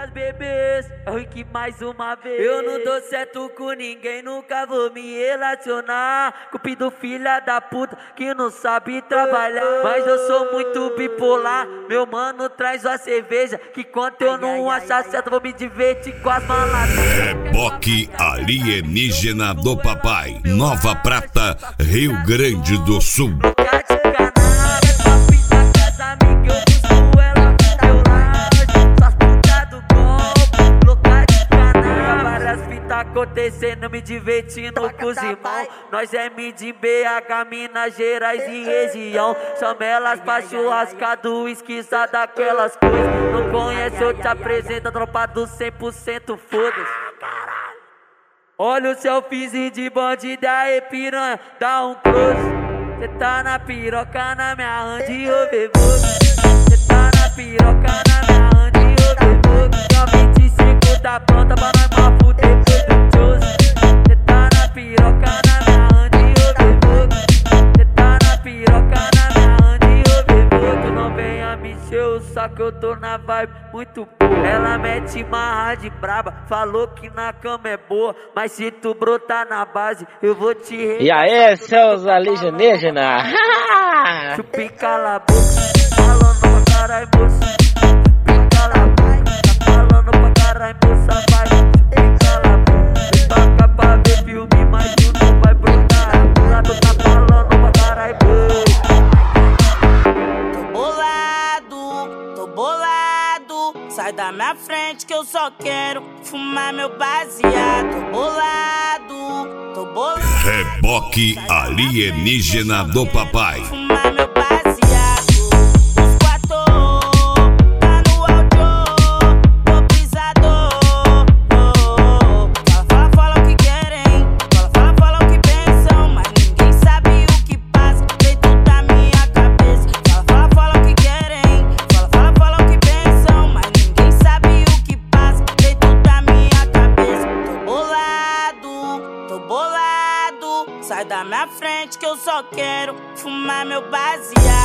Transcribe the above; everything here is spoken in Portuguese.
Várias bebês, é o Rick mais uma vez. Eu não dou certo com ninguém, nunca vou me relacionar. Cupido filha da puta que não sabe trabalhar. Mas eu sou muito bipolar, meu mano traz a cerveja, que quando eu não achar certo vou me divertir com as maladas. Reboque alienígena do papai, Nova Prata, Rio Grande do Sul. Acontecendo, me divertindo com os irmãos. Nós é de BH, Minas Gerais e região. Chama elas pra churrascado, esquiça daquelas coisas. Não conhece, eu te apresento a tropa do 100%, foda-se. Olha o selfiezinho de bandido aí, piranha, dá um close. Cê tá na piroca, na minha hand, ô bebê. Cê tá na piroca, na minha hand, ô bebê. Só 25 da planta pra nós mal fuder. Cê tá na piroca, na minha hand, ô bebê. Cê tá na piroca, na minha hand, ô bebê. Tu não venha me encher o saco, eu tô na vibe muito boa. Ela mete marra de braba, falou que na cama é boa. Mas se tu brotar na base, eu vou te E aí, seus alienígenas? Chupi cala a boca, falando pra caralho, moça. Chupi cala a boca, tá falando pra caralho, moça. Vai, chupi cala a boca. Cê toca pra ver filme, mas tu não vai brotar. O lado tá falando pra caralho, tô bolado. Sai da minha frente que eu só quero fumar meu baseado. Tô bolado. Reboque alienígena do papai. Fumar meu baseado. Os quatro tá no áudio, tô pisador. Fala o que querem, fala o que pensam, mas ninguém sabe o que passa dentro da minha cabeça. Fala o que querem, fala o que pensam, mas ninguém sabe o que passa dentro da minha cabeça. Tô bolado. Sai da minha frente que eu só quero fumar meu baseado.